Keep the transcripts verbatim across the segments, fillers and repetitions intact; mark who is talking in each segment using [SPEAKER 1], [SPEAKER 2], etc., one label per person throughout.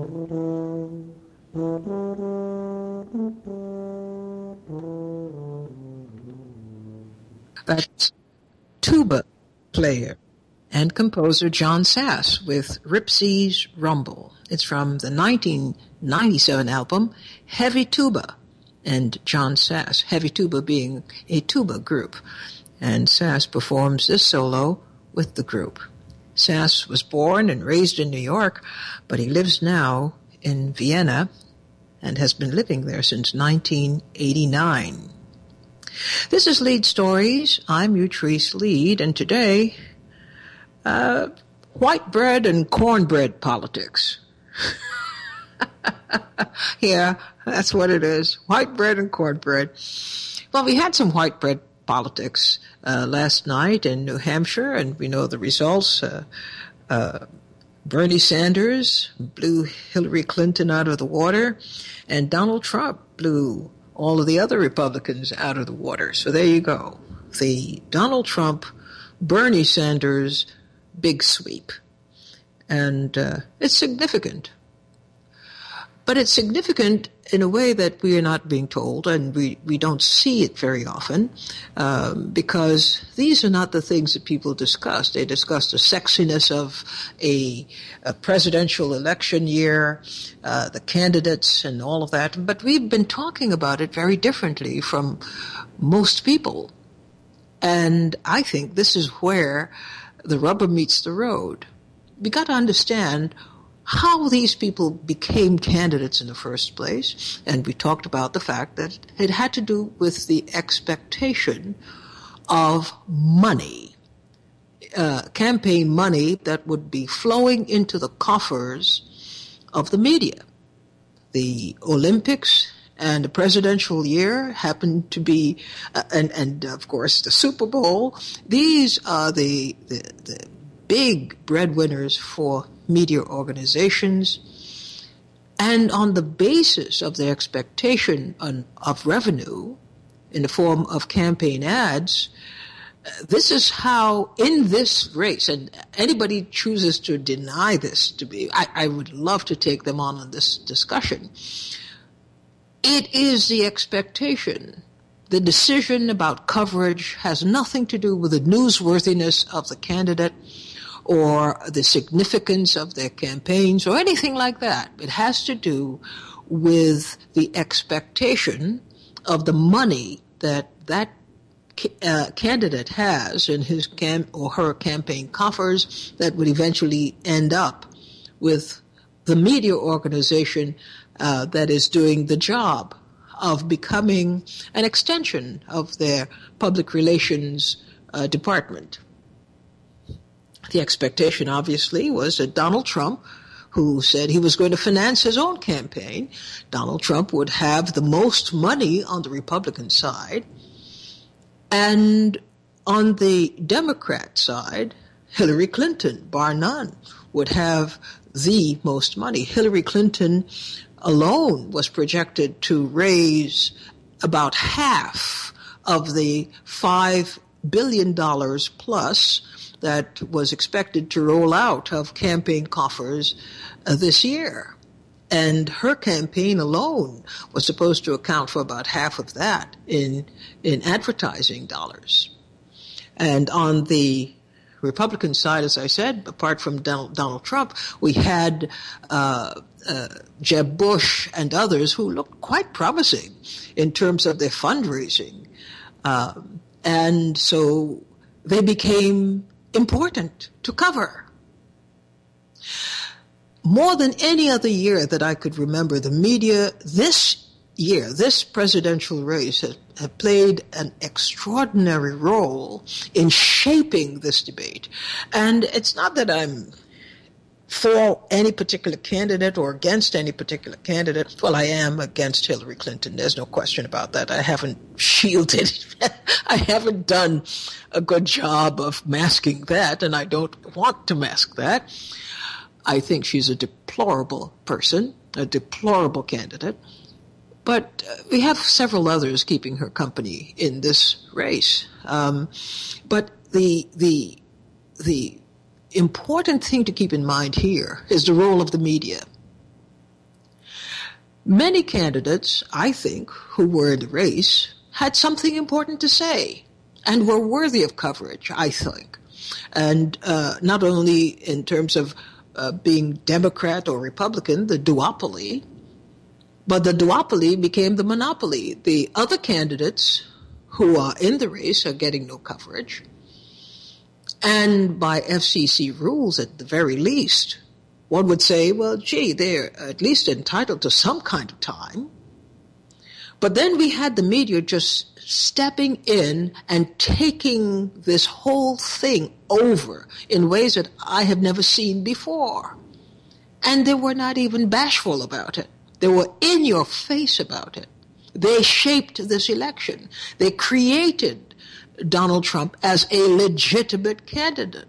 [SPEAKER 1] That's tuba player and composer John Sass with Ripsy's Rumble. It's from the nineteen ninety-seven album Heavy Tuba, and John Sass, Heavy Tuba being a tuba group. And Sass performs this solo with the group. Sass was born and raised in New York, but he lives now in Vienna and has been living there since nineteen eighty-nine. This is Lead Stories. I'm Utrice Lead, and today, uh, white bread and cornbread politics. Yeah, that's what it is. White bread and cornbread. Well, we had some white bread politics uh, last night in New Hampshire, and we know the results. Uh, uh, Bernie Sanders blew Hillary Clinton out of the water, and Donald Trump blew all of the other Republicans out of the water. So there you go. The Donald Trump, Bernie Sanders big sweep. And uh, it's significant. But it's significant in a way that we are not being told, and we, we don't see it very often, um, because these are not the things that people discuss. They discuss the sexiness of a, a presidential election year, uh, the candidates and all of that. But we've been talking about it very differently from most people. And I think this is where the rubber meets the road. We got to understand how these people became candidates in the first place, and we talked about the fact that it had to do with the expectation of money, uh, campaign money that would be flowing into the coffers of the media. The Olympics and the presidential year happened to be, uh, and, and of course the Super Bowl. These are the, the, the big breadwinners for media organizations, and on the basis of their expectation on, of revenue in the form of campaign ads, this is how in this race, and anybody chooses to deny this to be, I, I would love to take them on in this discussion. It is the expectation. The decision about coverage has nothing to do with the newsworthiness of the candidate or the significance of their campaigns or anything like that. It has to do with the expectation of the money that that uh, candidate has in his cam- or her campaign coffers that would eventually end up with the media organization uh, that is doing the job of becoming an extension of their public relations uh, department. The expectation, obviously, was that Donald Trump, who said he was going to finance his own campaign, Donald Trump would have the most money on the Republican side. And on the Democrat side, Hillary Clinton, bar none, would have the most money. Hillary Clinton alone was projected to raise about half of the five billion dollars plus that was expected to roll out of campaign coffers uh, this year. And her campaign alone was supposed to account for about half of that in in advertising dollars. And on the Republican side, as I said, apart from Donald, Donald Trump, we had uh, uh, Jeb Bush and others who looked quite promising in terms of their fundraising. Um, and so they became important to cover. More than any other year that I could remember, the media this year, this presidential race, has, has played an extraordinary role in shaping this debate. And it's not that I'm for any particular candidate or against any particular candidate. Well, I am against Hillary Clinton. There's no question about that. I haven't shielded. I haven't done a good job of masking that, and I don't want to mask that. I think she's a deplorable person, a deplorable candidate. But uh, we have several others keeping her company in this race. Um, but the the the important thing to keep in mind here is the role of the media. many candidates, I think, who were in the race had something important to say and were worthy of coverage, I think. And uh, not only in terms of uh, being Democrat or Republican, the duopoly, but the duopoly became the monopoly. The other candidates who are in the race are getting no coverage. And by F C C rules, at the very least, one would say, well, gee, they're at least entitled to some kind of time. But then we had the media just stepping in and taking this whole thing over in ways that I have never seen before. And they were not even bashful about it. They were in your face about it. They shaped this election. They created Donald Trump as a legitimate candidate.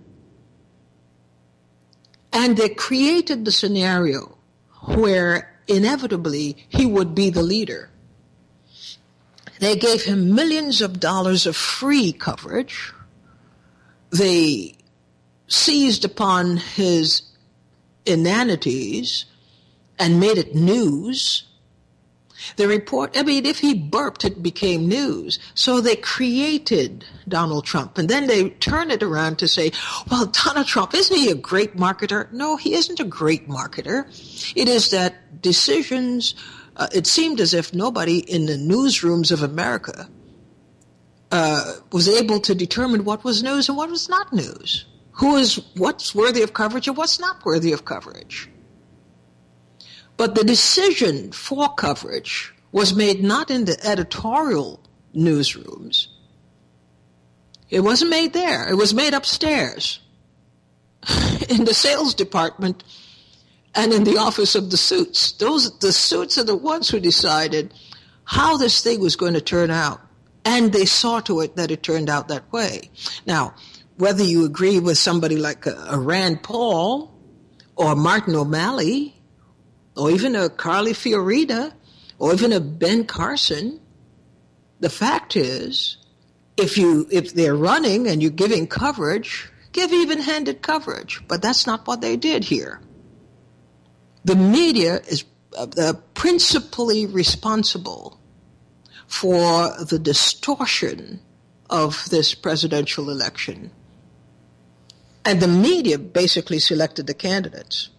[SPEAKER 1] And they created the scenario where inevitably he would be the leader. They gave him millions of dollars of free coverage. They seized upon his inanities and made it news. The report, I mean, if he burped, it became news. So they created Donald Trump. And then they turn it around to say, well, Donald Trump, isn't he a great marketer? No, he isn't a great marketer. It is that decisions, uh, it seemed as if nobody in the newsrooms of America uh, was able to determine what was news and what was not news. Who is, what's worthy of coverage and what's not worthy of coverage. But the decision for coverage was made not in the editorial newsrooms. It wasn't made there. It was made upstairs in the sales department and in the office of the suits. Those, the suits are the ones who decided how this thing was going to turn out. And they saw to it that it turned out that way. Now, whether you agree with somebody like a, a Rand Paul or Martin O'Malley, or even a Carly Fiorina, or even a Ben Carson, the fact is, if you if they're running and you're giving coverage, give even-handed coverage. But that's not what they did here. The media is uh, principally responsible for the distortion of this presidential election. And the media basically selected the candidates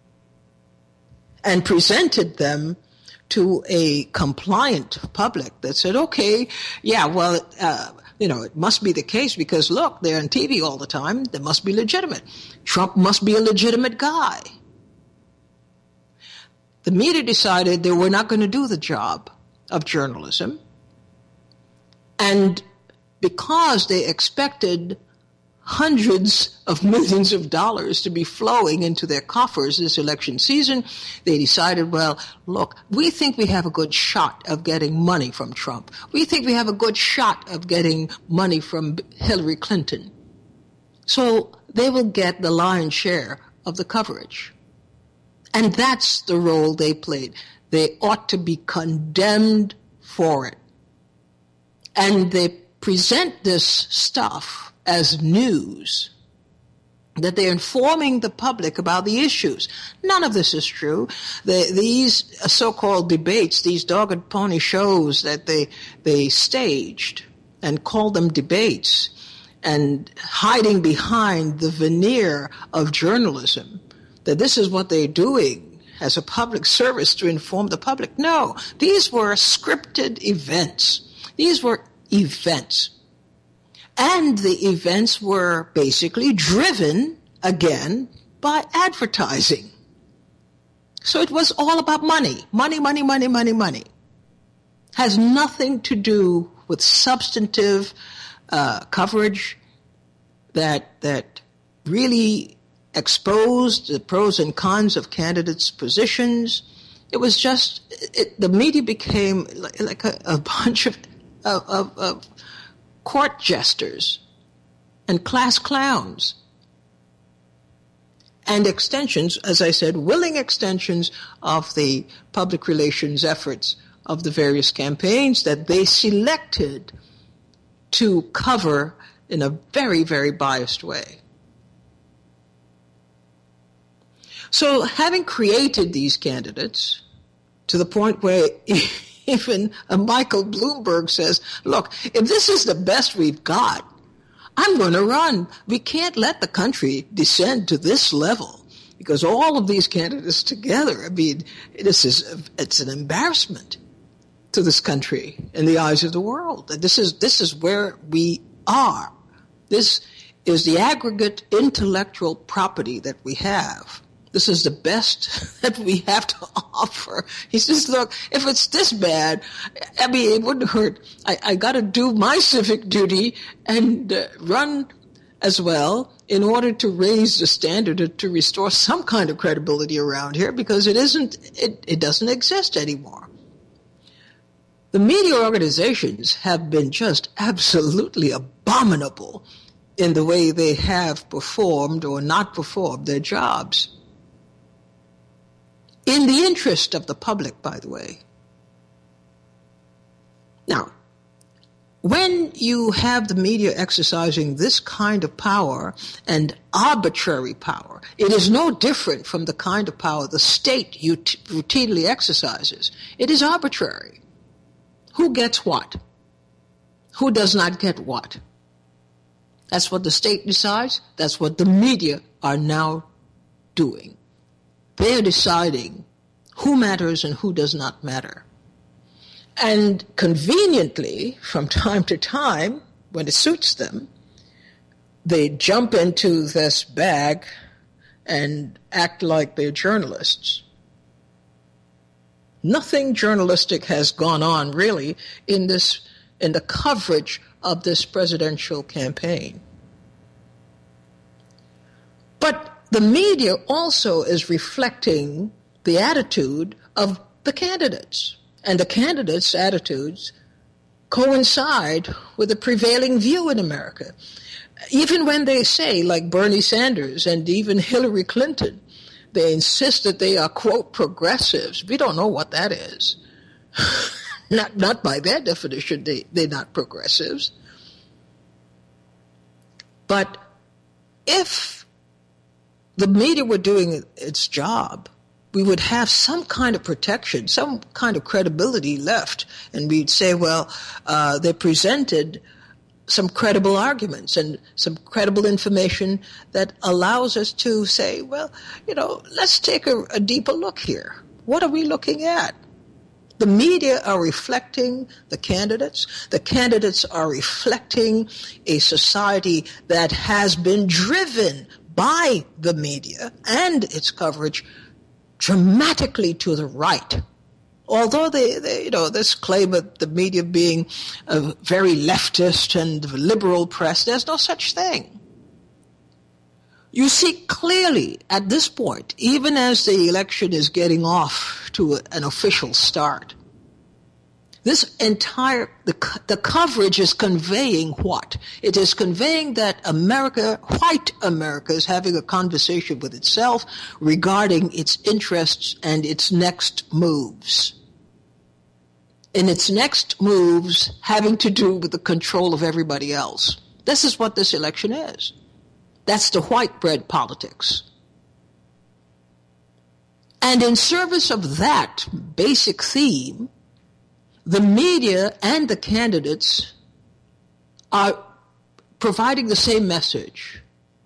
[SPEAKER 1] and presented them to a compliant public that said, okay, yeah, well, uh, you know, it must be the case because, look, they're on T V all the time. They must be legitimate. Trump must be a legitimate guy. The media decided they were not going to do the job of journalism. And because they expected hundreds of millions of dollars to be flowing into their coffers this election season, they decided, well, look, we think we have a good shot of getting money from Trump. We think we have a good shot of getting money from Hillary Clinton. So they will get the lion's share of the coverage. And that's the role they played. They ought to be condemned for it. And they present this stuff as news, that they're informing the public about the issues. None of this is true. The, these so-called debates, these dog and pony shows that they they staged and called them debates, and hiding behind the veneer of journalism, that this is what they're doing as a public service to inform the public. No, these were scripted events. These were events. And the events were basically driven, again, by advertising. So it was all about money. Money, money, money, money, money. Has nothing to do with substantive uh, coverage that that really exposed the pros and cons of candidates' positions. It was just, it, the media became like, like a, a bunch of, of, of, of court jesters and class clowns. And extensions, as I said, willing extensions of the public relations efforts of the various campaigns that they selected to cover in a very, very biased way. So having created these candidates to the point where even uh, Michael Bloomberg says, look, if this is the best we've got, I'm going to run. We can't let the country descend to this level because all of these candidates together, I mean, this is, it's an embarrassment to this country in the eyes of the world. This is, this is where we are. This is the aggregate intellectual property that we have. This is the best that we have to offer. He says, look, if it's this bad, I mean, it wouldn't hurt. I, I got to do my civic duty and uh, run as well in order to raise the standard, to restore some kind of credibility around here, because it isn't, it, it doesn't exist anymore. The media organizations have been just absolutely abominable in the way they have performed or not performed their jobs. In the interest of the public, by the way. Now, when you have the media exercising this kind of power and arbitrary power, it is no different from the kind of power the state routinely exercises. It is arbitrary. Who gets what? Who does not get what? That's what the state decides. That's what the media are now doing. They're deciding who matters and who does not matter. And conveniently, from time to time, when it suits them, they jump into this bag and act like they're journalists. Nothing journalistic has gone on, really, in this, in the coverage of this presidential campaign. But the media also is reflecting the attitude of the candidates. And the candidates' attitudes coincide with the prevailing view in America. Even when they say, like Bernie Sanders and even Hillary Clinton, they insist that they are, quote, progressives. We don't know what that is. not, not by their definition, they, they're not progressives. But if the media were doing its job, we would have some kind of protection, some kind of credibility left. And we'd say, well, uh, they presented some credible arguments and some credible information that allows us to say, well, you know, let's take a, a deeper look here. What are we looking at? The media are reflecting the candidates. The candidates are reflecting a society that has been driven by the media and its coverage dramatically to the right. Although they, they, you know, this claim of the media being a very leftist and liberal press, there's no such thing. You see clearly at this point, even as the election is getting off to a, an official start, this entire, the, the coverage is conveying what? It is conveying that America, white America, is having a conversation with itself regarding its interests and its next moves. In its next moves having to do with the control of everybody else. This is what this election is. That's the white bread politics. And in service of that basic theme, the media and the candidates are providing the same message.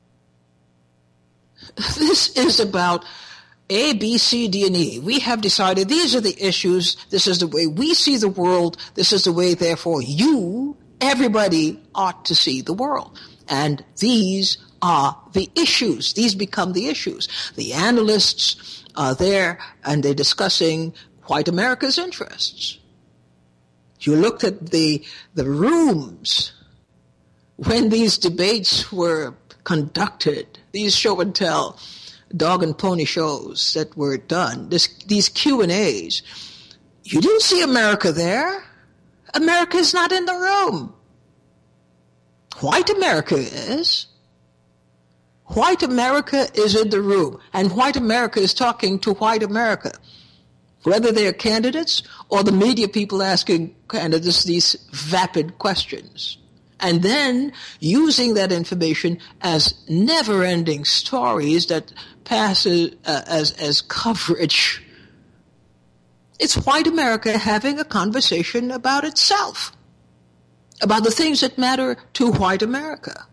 [SPEAKER 1] This is about A, B, C, D, and E. We have decided these are the issues. This is the way we see the world. This is the way, therefore, you, everybody, ought to see the world. And these are the issues. These become the issues. The analysts are there, and they're discussing white America's interests. You looked at the the rooms when these debates were conducted, these show and tell dog and pony shows that were done, this, these Q and A's. You didn't see America there. America is not in the room. White America is. White America is in the room, and white America is talking to white America. Whether they're candidates or the media people asking candidates these vapid questions. And then using that information as never-ending stories that pass uh, as, as coverage It's white America having a conversation about itself, about the things that matter to white America.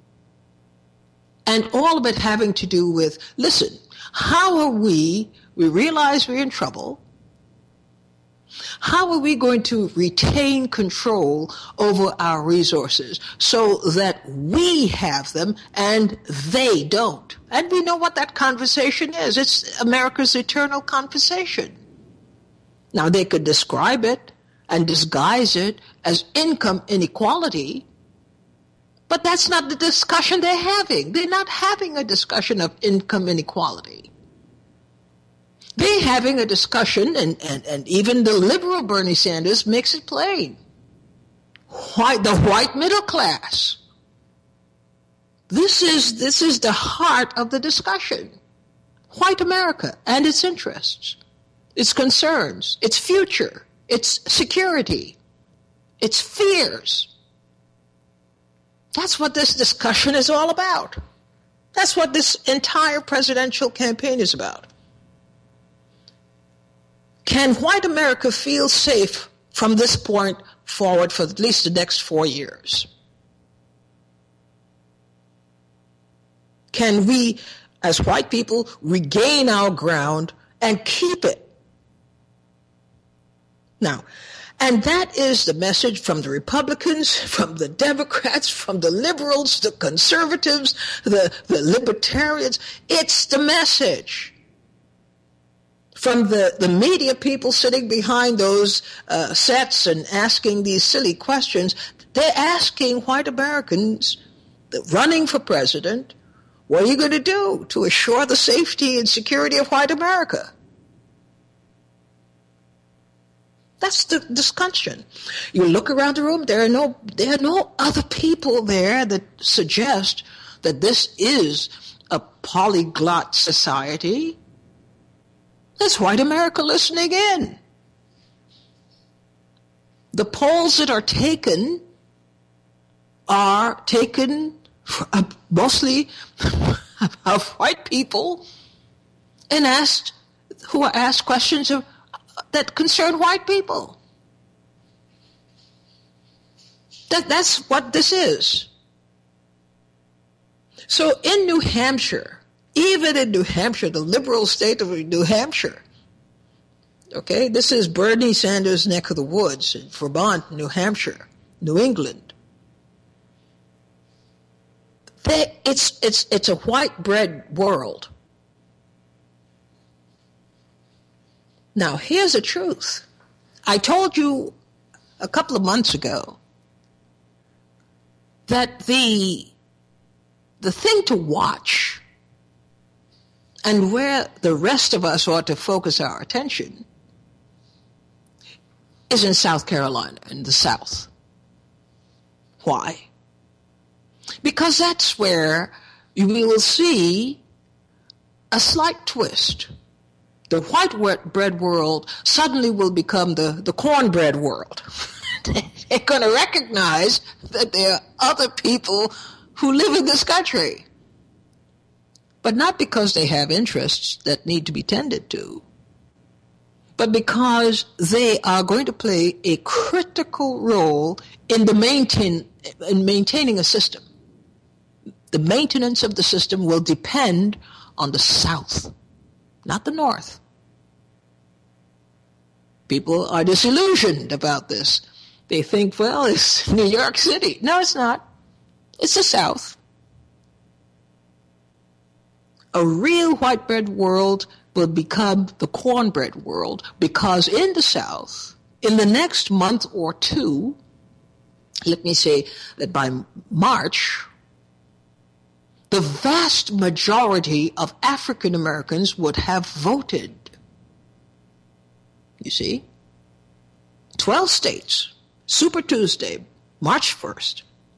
[SPEAKER 1] And all of it having to do with, listen, how are we, we realize we're in trouble, how are we going to retain control over our resources so that we have them and they don't? And we know what that conversation is. It's America's eternal conversation. Now, they could describe it and disguise it as income inequality, but that's not the discussion they're having. They're not having a discussion of income inequality. They're having a discussion, and, and, and even the liberal Bernie Sanders makes it plain. White, the white middle class. This is, this is the heart of the discussion. White America and its interests, its concerns, its future, its security, its fears. That's what this discussion is all about. That's what this entire presidential campaign is about. Can white America feel safe from this point forward for at least the next four years? Can we, as white people, regain our ground and keep it? Now, and that is the message from the Republicans, from the Democrats, from the liberals, the conservatives, the, the libertarians. It's the message. From the, the media people sitting behind those uh, sets and asking these silly questions, they're asking white Americans running for president, what are you going to do to assure the safety and security of white America? That's the discussion. You look around the room, there are no there are no other people there that suggest that this is a polyglot society. That's white America listening in. The polls that are taken are taken mostly of white people and asked, who are asked questions of, that concern white people. That, that's what this is. So in New Hampshire, even in New Hampshire, the liberal state of New Hampshire, okay, this is Bernie Sanders' neck of the woods, in Vermont, New Hampshire, New England. They, it's, it's, it's a white bread world. Now, here's the truth. I told you a couple of months ago that the, the thing to watch and where the rest of us ought to focus our attention is in South Carolina, in the South. Why? Because that's where you will see a slight twist. The white bread world suddenly will become the, the cornbread world. They're going to recognize that there are other people who live in this country. But not because they have interests that need to be tended to, but because they are going to play a critical role in the maintain, in maintaining a system. The maintenance of the system will depend on the South, not the North. People are disillusioned about this. They think, well, it's New York City. No, it's not. It's the South. A real white bread world will become the cornbread world because in the South, in the next month or two, let me say that by March, the vast majority of African Americans would have voted. You see? Twelve states, Super Tuesday, March first.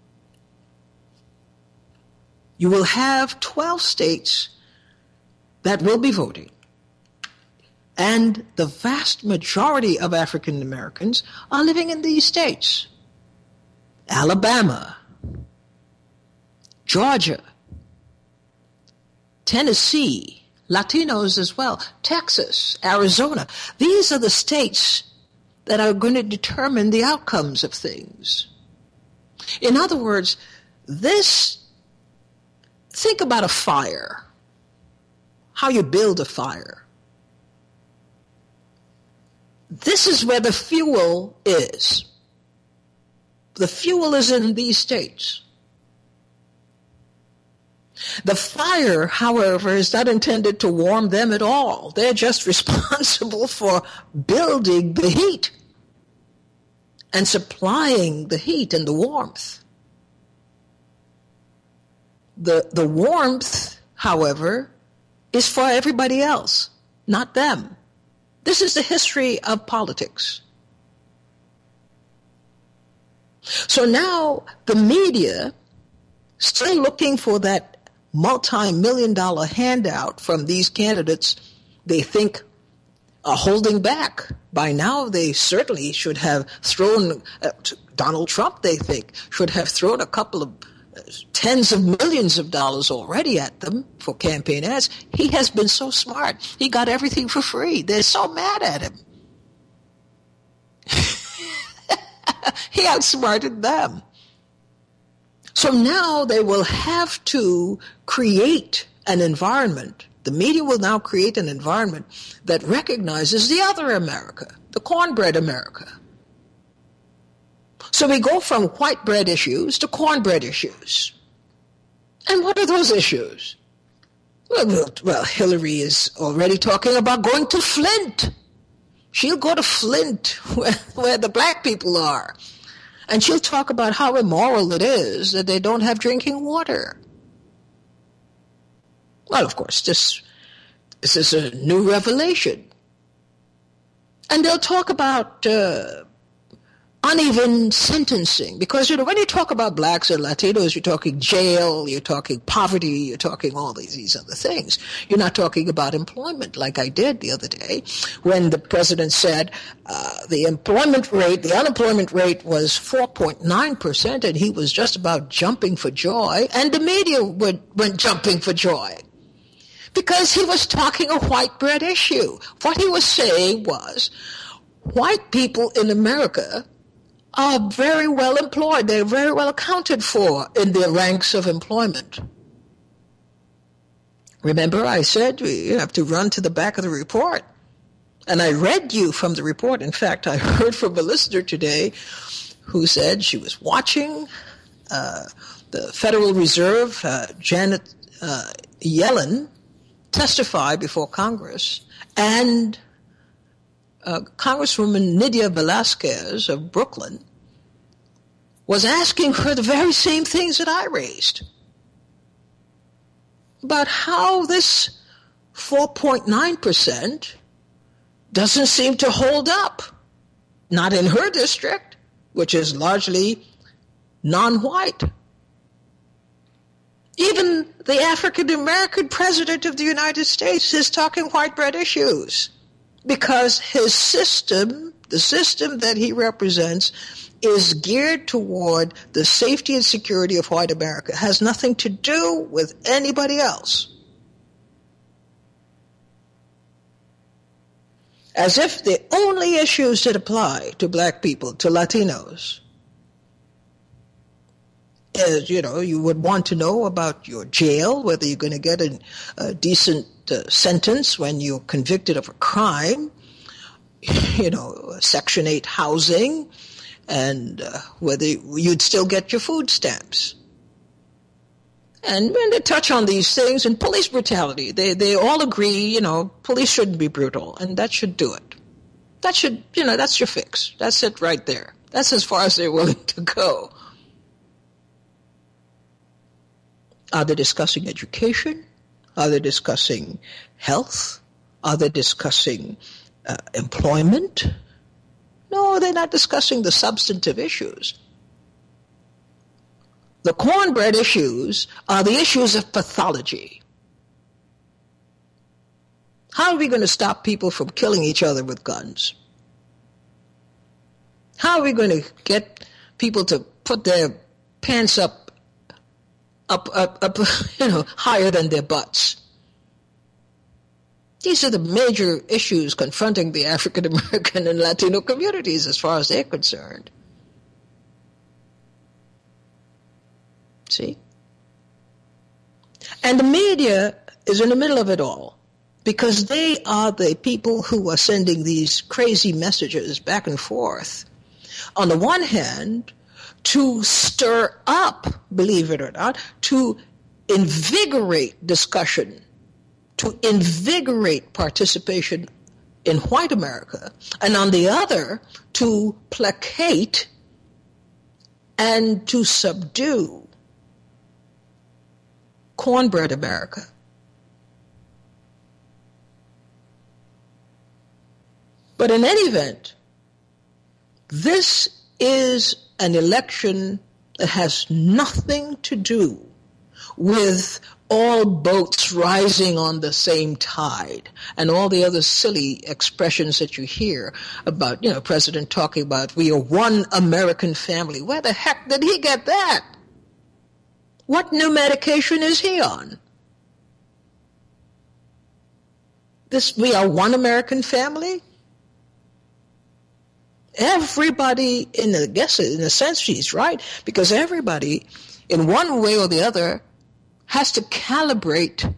[SPEAKER 1] You will have twelve states that will be voting. And the vast majority of African Americans are living in these states. Alabama, Georgia, Tennessee, Latinos as well, Texas, Arizona. These are the states that are going to determine the outcomes of things. In other words, this, think about a fire, how you build a fire. This is where the fuel is. The fuel is in these states. The fire, however, is not intended to warm them at all. They're just responsible for building the heat and supplying the heat and the warmth. The, the warmth, however, is for everybody else, not them. This is the history of politics. So now the media, still looking for that multi-million dollar handout from these candidates they think are holding back. By now they certainly should have thrown, uh, Donald Trump they think, should have thrown a couple of uh, tens of millions of dollars already at them for campaign ads. He has been so smart. He got everything for free. They're so mad at him. He outsmarted them. So now they will have to create an environment. The media will now create an environment that recognizes the other America, the cornbread America. So we go from white bread issues to cornbread issues. And what are those issues? Well, well, Hillary is already talking about going to Flint. She'll go to Flint, where, where the black people are. And she'll talk about how immoral it is that they don't have drinking water. Well, of course, this, this is a new revelation. And they'll talk about uh, uneven sentencing. Because, you know, when you talk about blacks and Latinos, you're talking jail, you're talking poverty, you're talking all these, these other things. You're not talking about employment like I did the other day when the president said uh, the employment rate, the unemployment rate was four point nine percent and he was just about jumping for joy, and the media went, went jumping for joy. Because he was talking a white bread issue. What he was saying was, white people in America are very well employed. They're very well accounted for in their ranks of employment. Remember, I said you have to run to the back of the report. And I read you from the report. In fact, I heard from a listener today who said she was watching uh, the Federal Reserve, uh, Janet uh, Yellen, testify before Congress, and uh, Congresswoman Nydia Velasquez of Brooklyn was asking her the very same things that I raised about how this four point nine percent doesn't seem to hold up, not in her district, which is largely non-white. Even the African-American president of the United States is talking white bread issues because his system, the system that he represents, is geared toward the safety and security of white America. It has nothing to do with anybody else. As if the only issues that apply to black people, to Latinos, is, you know, you would want to know about your jail, whether you're going to get a, a decent uh, sentence when you're convicted of a crime, you know, Section eight housing, and uh, whether you'd still get your food stamps. And when they touch on these things, and police brutality, they, they all agree, you know, police shouldn't be brutal, and that should do it. That should, you know, that's your fix. That's it right there. That's as far as they're willing to go. Are they discussing education? Are they discussing health? Are they discussing uh, employment? No, they're not discussing the substantive issues. The cornbread issues are the issues of pathology. How are we going to stop people from killing each other with guns? How are we going to get people to put their pants up Up, up, up, you know, higher than their butts? These are the major issues confronting the African American and Latino communities as far as they're concerned. See? And the media is in the middle of it all because they are the people who are sending these crazy messages back and forth. On the one hand, to stir up, believe it or not, to invigorate discussion, to invigorate participation in white America, and on the other, to placate and to subdue cornbread America. But in any event, this is an election that has nothing to do with all boats rising on the same tide and all the other silly expressions that you hear about, you know, President talking about we are one American family. Where the heck did he get that? What new medication is he on? This, we are one American family? Everybody, in a, I guess in a sense she's right, because everybody in one way or the other has to calibrate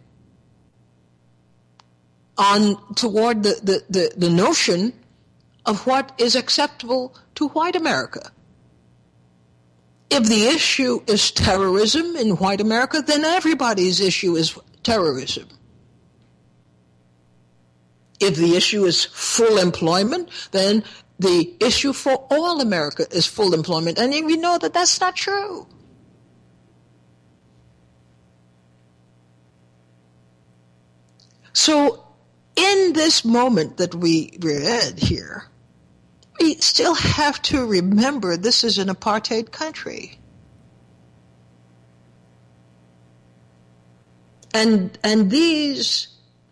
[SPEAKER 1] on toward the, the, the, the notion of what is acceptable to white America. If the issue is terrorism in white America, then everybody's issue is terrorism. If the issue is full employment, then the issue for all America is full employment. And we know that that's not true. So in this moment that we, we're at here, we still have to remember this is an apartheid country. And, and these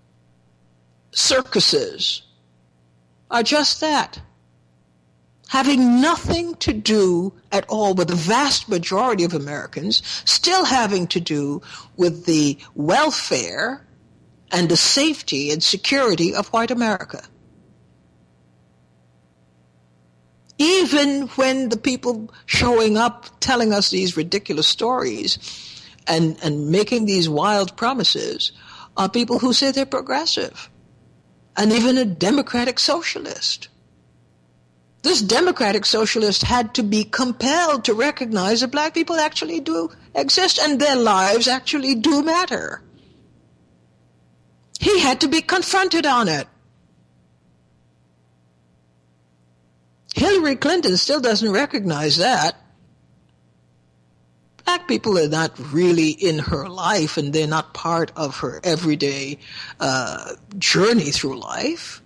[SPEAKER 1] circuses are just that, having nothing to do at all with the vast majority of Americans, still having to do with the welfare and the safety and security of white America. Even when the people showing up telling us these ridiculous stories and, and making these wild promises are people who say they're progressive and even a democratic socialist. This democratic socialist had to be compelled to recognize that black people actually do exist and their lives actually do matter. He had to be confronted on it. Hillary Clinton still doesn't recognize that. Black people are not really in her life and they're not part of her everyday uh, journey through life.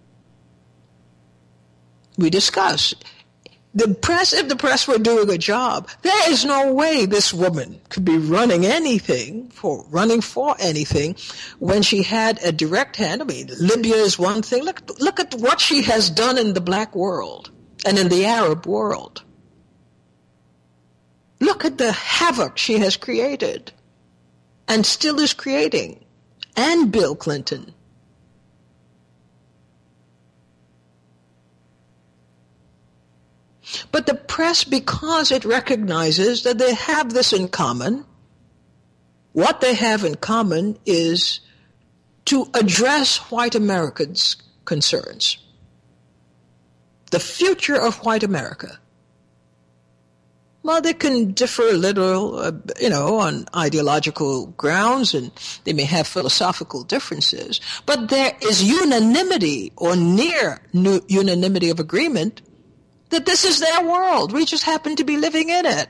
[SPEAKER 1] We discuss. The press, if the press were doing a job, there is no way this woman could be running anything, for running for anything, when she had a direct hand. I mean, Libya is one thing. Look, look at what she has done in the black world and in the Arab world. Look at the havoc she has created and still is creating. And Bill Clinton. But the press, because it recognizes that they have this in common, what they have in common is to address white Americans' concerns. The future of white America. Well, they can differ a little, uh, you know, on ideological grounds, and they may have philosophical differences, but there is unanimity or near unanimity of agreement that this is their world. We just happen to be living in it.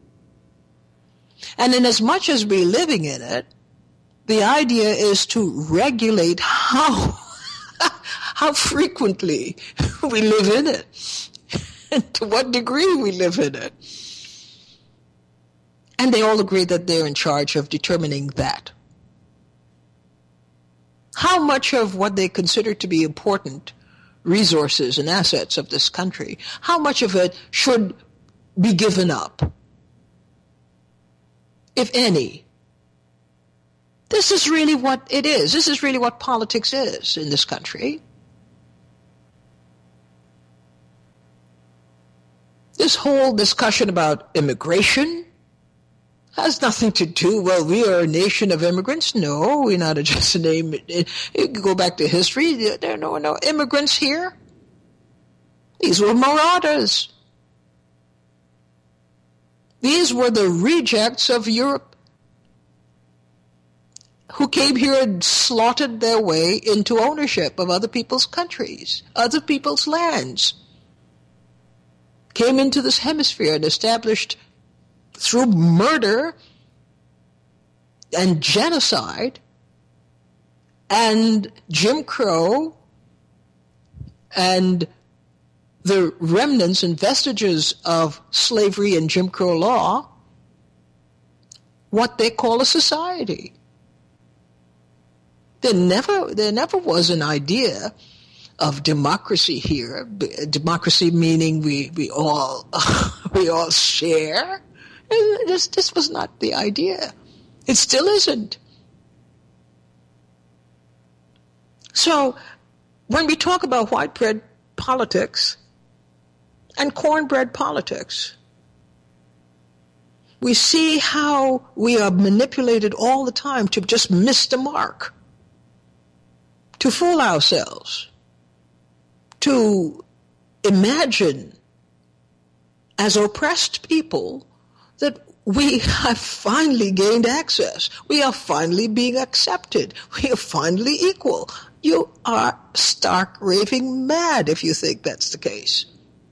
[SPEAKER 1] And in as much as we're living in it, the idea is to regulate how, how frequently we live in it, and to what degree we live in it. And they all agree that they're in charge of determining that. How much of what they consider to be important resources and assets of this country, how much of it should be given up, if any, This is really what it is. This is really what politics is in this country. This whole discussion about immigration has nothing to do, well, we are a nation of immigrants. No, we're not just a name. You can go back to history. There are no, no immigrants here. These were marauders. These were the rejects of Europe who came here and slaughtered their way into ownership of other people's countries, other people's lands. Came into this hemisphere and established through murder and genocide and Jim Crow and the remnants and vestiges of slavery and Jim Crow law, what they call a society. There never, there never was an idea of democracy here. Democracy meaning we, we all, we all share. This, this was not the idea. It still isn't. So, when we talk about white bread politics and cornbread politics, we see how we are manipulated all the time to just miss the mark, to fool ourselves, to imagine as oppressed people that we have finally gained access. We are finally being accepted. We are finally equal. You are stark raving mad if you think that's the case.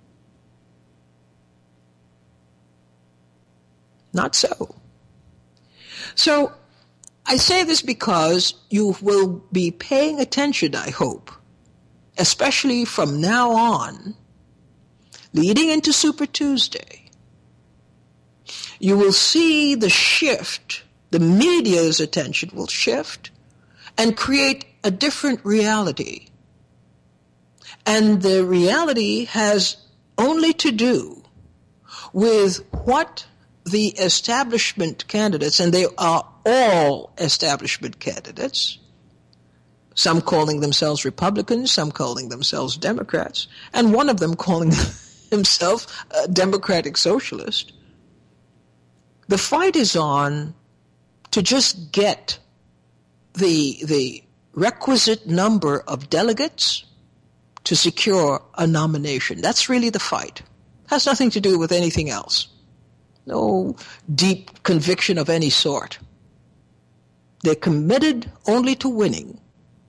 [SPEAKER 1] Not so. So, I say this because you will be paying attention, I hope, especially from now on, leading into Super Tuesday. You will see the shift, the media's attention will shift and create a different reality. And the reality has only to do with what the establishment candidates, and they are all establishment candidates, some calling themselves Republicans, some calling themselves Democrats, and one of them calling himself a Democratic Socialist. The fight is on to just get the, the requisite number of delegates to secure a nomination. That's really the fight. Has nothing to do with anything else. No deep conviction of any sort. They're committed only to winning.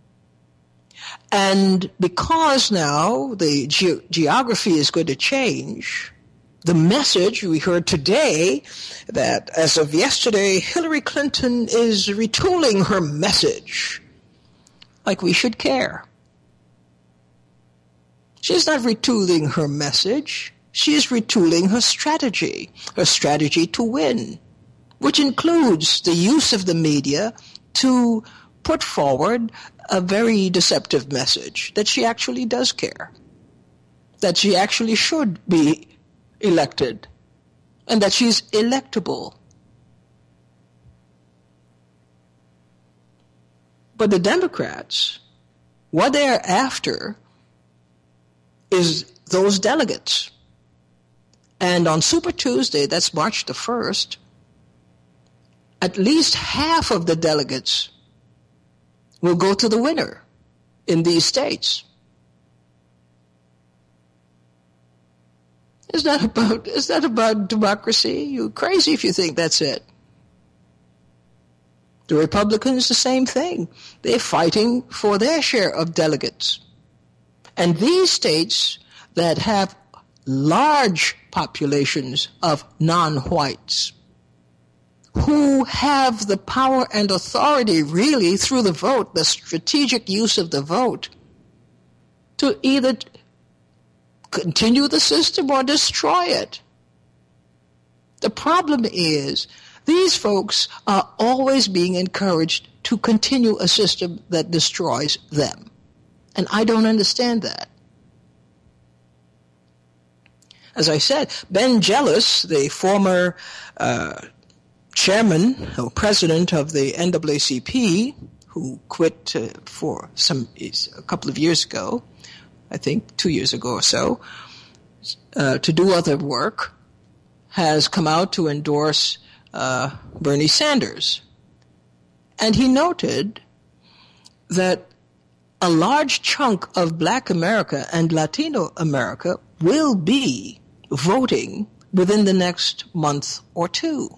[SPEAKER 1] And because now the ge- geography is going to change, the message we heard today that as of yesterday, Hillary Clinton is retooling her message. Like we should care. She's not retooling her message. She is retooling her strategy, her strategy to win, which includes the use of the media to put forward a very deceptive message that she actually does care, that she actually should be elected, and that she's electable. But the Democrats, what they're after is those delegates. And on Super Tuesday, that's March the first, at least half of the delegates will go to the winner in these states. Is that about, is that about democracy? You're crazy if you think that's it. The Republicans, the same thing. They're fighting for their share of delegates. And these states that have large populations of non-whites who have the power and authority really through the vote, the strategic use of the vote, to either continue the system or destroy it. The problem is these folks are always being encouraged to continue a system that destroys them. And I don't understand that. As I said, Ben Jealous, the former uh, chairman or president of the N double A C P, who quit uh, for some a couple of years ago, I think two years ago or so, uh, to do other work, has come out to endorse uh, Bernie Sanders. And he noted that a large chunk of Black America and Latino America will be voting within the next month or two.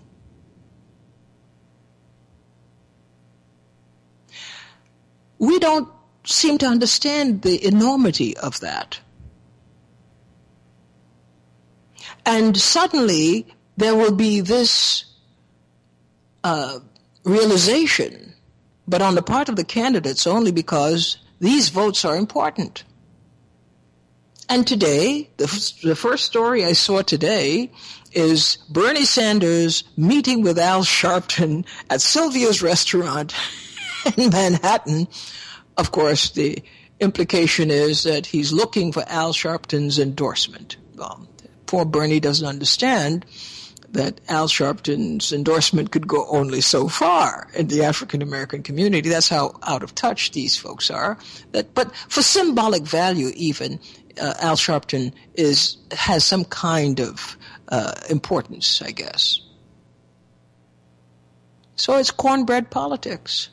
[SPEAKER 1] We don't seem to understand the enormity of that. And suddenly there will be this uh, realization, but on the part of the candidates only because these votes are important. And today, the, the first story I saw today is Bernie Sanders meeting with Al Sharpton at Sylvia's restaurant in Manhattan. Of course, the implication is that he's looking for Al Sharpton's endorsement. Well, poor Bernie doesn't understand that Al Sharpton's endorsement could go only so far in the African American community. That's how out of touch these folks are. That, but for symbolic value, even uh, Al Sharpton is has some kind of uh, importance, I guess. So it's cornbread politics.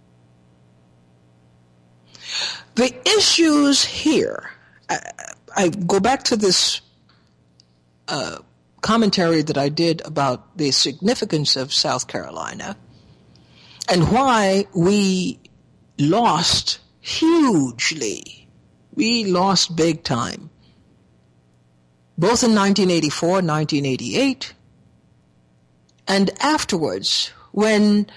[SPEAKER 1] The issues here, I, I go back to this uh, commentary that I did about the significance of South Carolina and why we lost hugely. We lost big time, both in nineteen eighty-four and nineteen eighty-eight, and afterwards when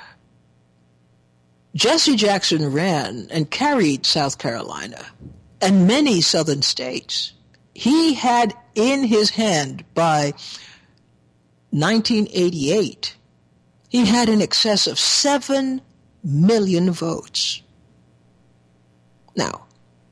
[SPEAKER 1] Jesse Jackson ran and carried South Carolina and many southern states. He had in his hand by nineteen eighty-eight, he had in excess of seven million votes. Now,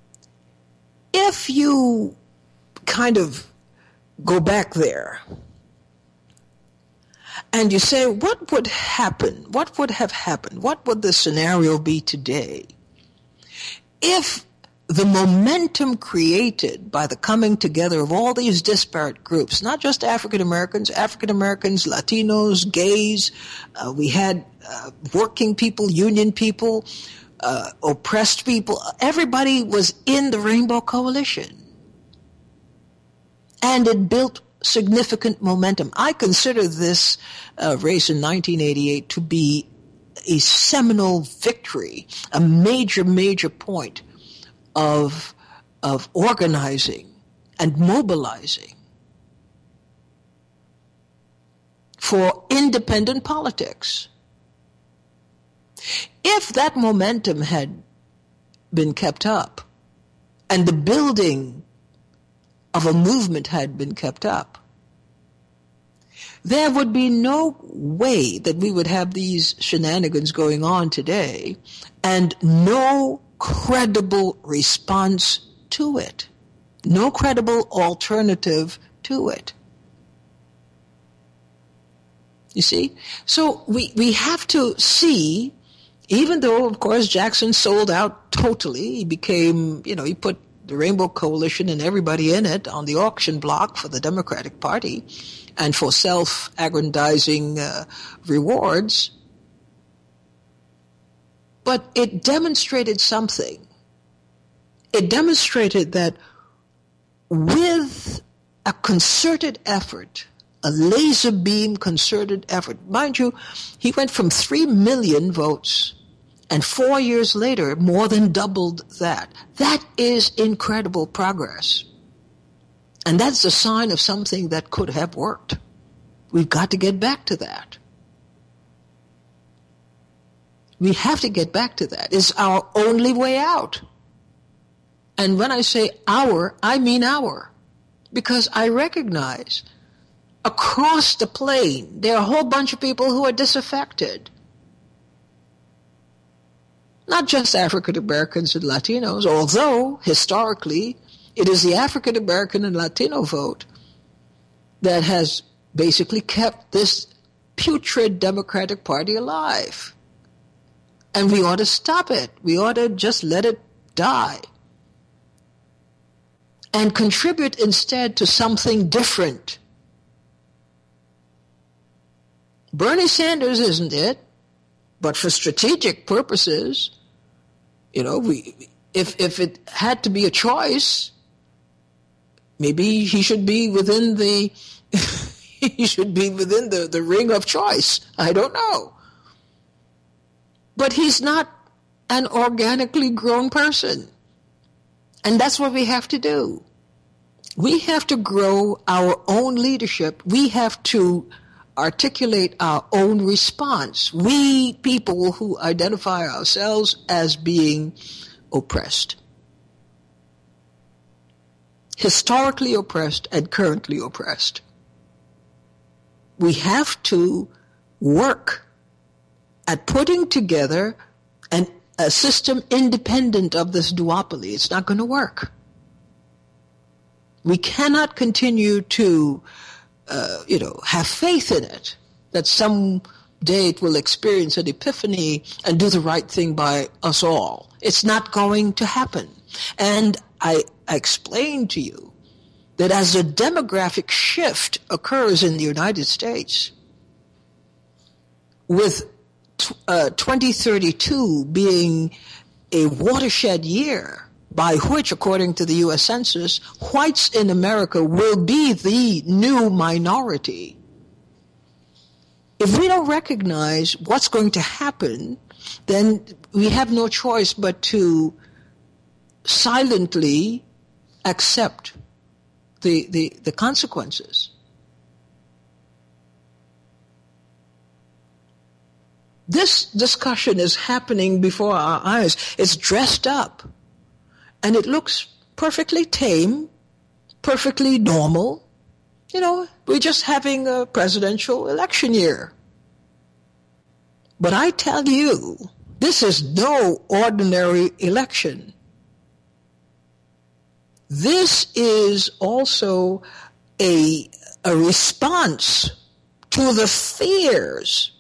[SPEAKER 1] if you kind of go back there and you say, what would happen? What would have happened? What would the scenario be today if the momentum created by the coming together of all these disparate groups, not just African Americans, African Americans, Latinos, gays, uh, we had uh, working people, union people, uh, oppressed people, everybody was in the Rainbow Coalition. And it built significant momentum. I consider this uh, race in nineteen eighty-eight to be a seminal victory, a major, major point of of organizing and mobilizing for independent politics. If that momentum had been kept up and the building of a movement had been kept up, there would be no way that we would have these shenanigans going on today and no credible response to it, no credible alternative to it. You see? So we, we have to see, even though, of course, Jackson sold out totally, he became, you know, he put the Rainbow Coalition and everybody in it on the auction block for the Democratic Party and for self-aggrandizing uh, rewards. But it demonstrated something. It demonstrated that with a concerted effort, a laser beam concerted effort, mind you, he went from three million votes and four years later, more than doubled that. That is incredible progress. And that's a sign of something that could have worked. We've got to get back to that. We have to get back to that. It's our only way out. And when I say our, I mean our. Because I recognize across the plain, there are a whole bunch of people who are disaffected. Not just African Americans and Latinos, although historically it is the African American and Latino vote that has basically kept this putrid Democratic Party alive. And we ought to stop it. We ought to just let it die. And contribute instead to something different. Bernie Sanders isn't it, but for strategic purposes, you know, we if if it had to be a choice, maybe he should be within the he should be within the, the ring of choice. I don't know. But he's not an organically grown person. And that's what we have to do. We have to grow our own leadership. We have to articulate our own response. We people who identify ourselves as being oppressed. Historically oppressed and currently oppressed. We have to work at putting together an, a system independent of this duopoly. It's not going to work. We cannot continue to, uh, you know, have faith in it, that someday it will experience an epiphany and do the right thing by us all. It's not going to happen. And I, I explained to you that as a demographic shift occurs in the United States, with uh, twenty thirty-two being a watershed year by which, according to the U S Census, whites in America will be the new minority. If we don't recognize what's going to happen, then we have no choice but to silently accept the, the, the consequences. This discussion is happening before our eyes. It's dressed up. And it looks perfectly tame, perfectly normal. You know, we're just having a presidential election year. But I tell you, this is no ordinary election. This is also a, a response to the fears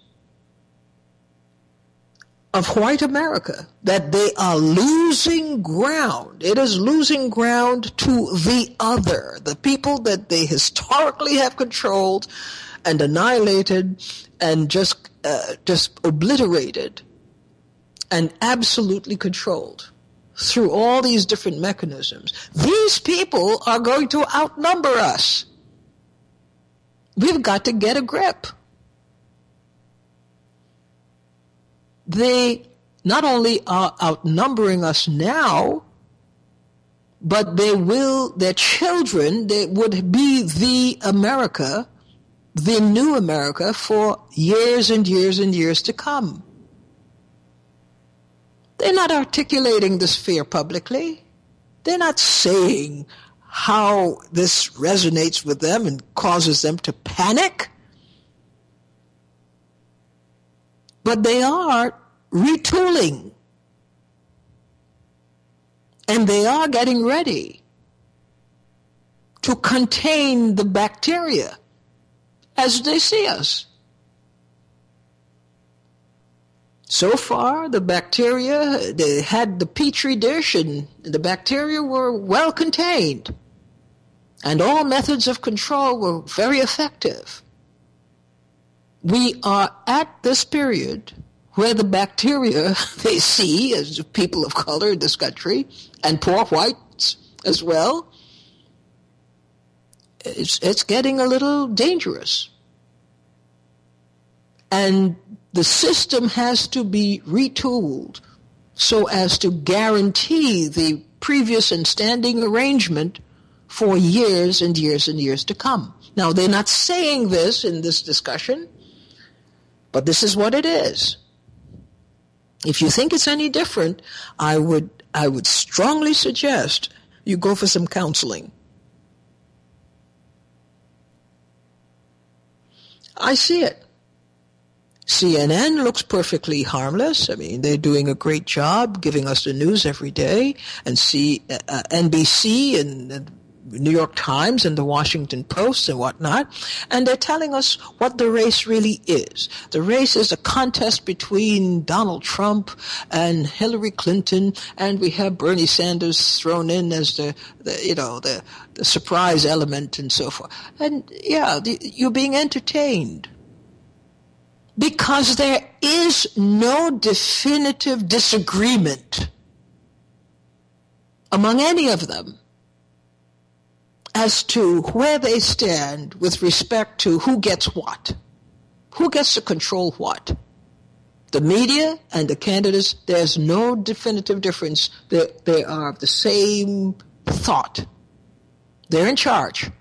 [SPEAKER 1] of white America, that they are losing ground. It is losing ground to the other, the people that they historically have controlled and annihilated and just uh, just obliterated and absolutely controlled through all these different mechanisms. These people are going to outnumber us. We've got to get a grip. They not only are outnumbering us now, but they will, their children, they would be the America, the new America for years and years and years to come. They're not articulating this fear publicly. They're not saying how this resonates with them and causes them to panic. But they are retooling. And they are getting ready to contain the bacteria as they see us. So far, the bacteria, they had the petri dish and the bacteria were well contained. And all methods of control were very effective. We are at this period where the bacteria they see as people of color in this country, and poor whites as well, it's, it's getting a little dangerous. And the system has to be retooled so as to guarantee the previous and standing arrangement for years and years and years to come. Now, they're not saying this in this discussion, but this is what it is. If you think it's any different, I would I would strongly suggest you go for some counseling. I see it. C N N looks perfectly harmless. I mean, they're doing a great job giving us the news every day. And C, uh, N B C and, and New York Times and the Washington Post and whatnot, and they're telling us what the race really is. The race is a contest between Donald Trump and Hillary Clinton, and we have Bernie Sanders thrown in as the, the you know, the, the surprise element and so forth. And yeah, the, you're being entertained. Because there is no definitive disagreement among any of them as to where they stand with respect to who gets what, who gets to control what. The media and the candidates, there's no definitive difference. They, they are of the same thought. They're in charge.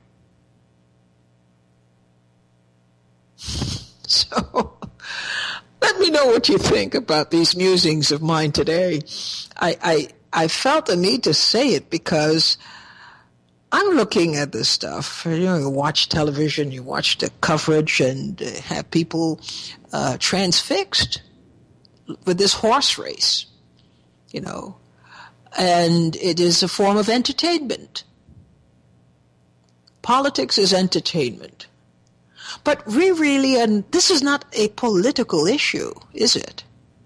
[SPEAKER 1] So, let me know what you think about these musings of mine today. I, I, I felt the need to say it because I'm looking at this stuff. You know, you watch television, you watch the coverage, and have people uh, transfixed with this horse race, you know. And it is a form of entertainment. Politics is entertainment. But we really, and this is not a political issue, is it?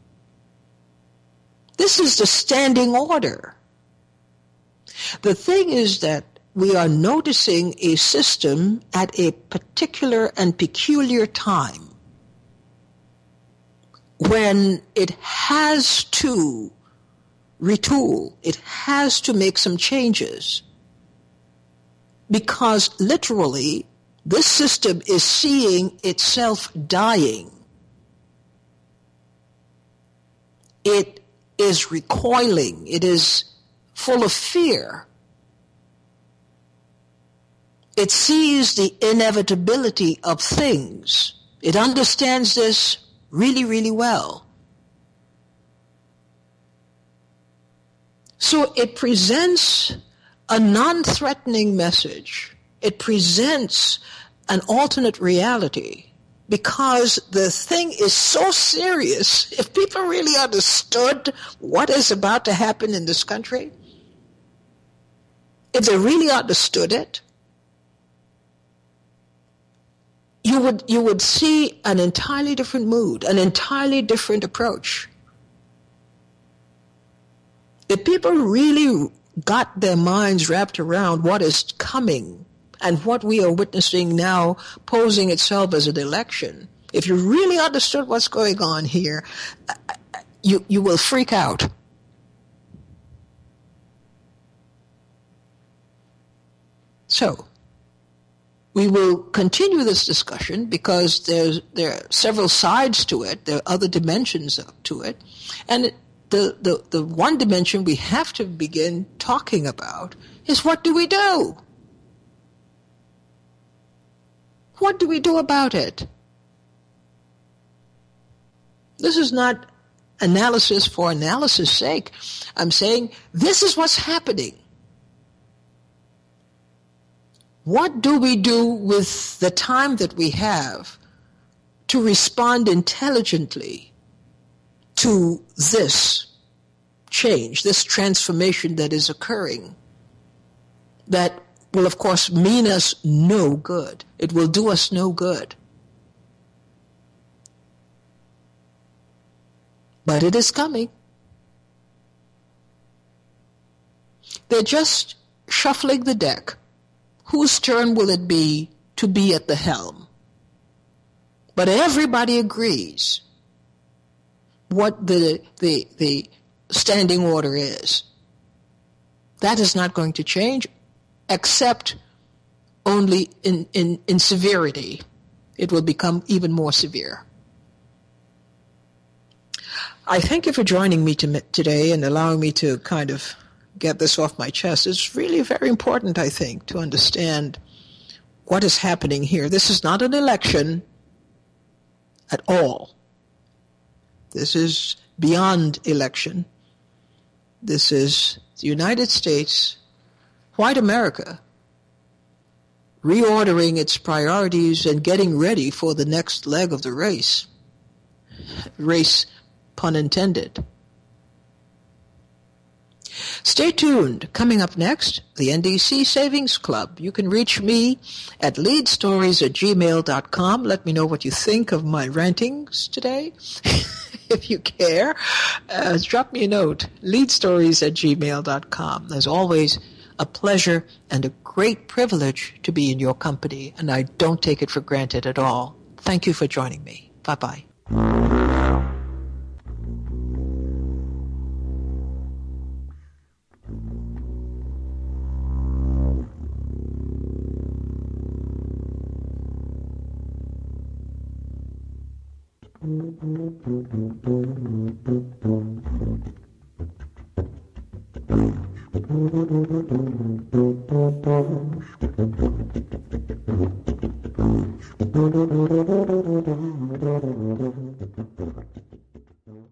[SPEAKER 1] This is the standing order. The thing is that we are noticing a system at a particular and peculiar time when it has to retool, it has to make some changes, because literally this system is seeing itself dying. It is recoiling. It is full of fear. It sees the inevitability of things. It understands this really, really well. So it presents a non-threatening message. It presents an alternate reality because the thing is so serious. If people really understood what is about to happen in this country, if they really understood it, you would you would see an entirely different mood, an entirely different approach. If people really got their minds wrapped around what is coming and what we are witnessing now posing itself as an election, if you really understood what's going on here, you you will freak out. So, we will continue this discussion because there's, there are several sides to it. There are other dimensions to it. And it, the, the, the one dimension we have to begin talking about is, what do we do? What do we do about it? This is not analysis for analysis' sake. I'm saying this is what's happening. What do we do with the time that we have to respond intelligently to this change, this transformation that is occurring, that will, of course, mean us no good. It will do us no good. But it is coming. They're just shuffling the deck. Whose turn will it be to be at the helm? But everybody agrees what the, the, the standing order is. That is not going to change, except only in, in, in severity. It will become even more severe. I thank you for joining me to, today and allowing me to kind of get this off my chest. It's really very important, I think, to understand what is happening here. This is not an election at all. This is beyond election. This is the United States, white America, reordering its priorities and getting ready for the next leg of the race. Race, pun intended. Stay tuned. Coming up next, the N D C Savings Club. You can reach me at leadstories at gmail dot com. Let me know what you think of my rantings today. If you care, uh, drop me a note, leadstories at gmail dot com. As always, a pleasure and a great privilege to be in your company, and I don't take it for granted at all. Thank you for joining me. Bye-bye. Thank you.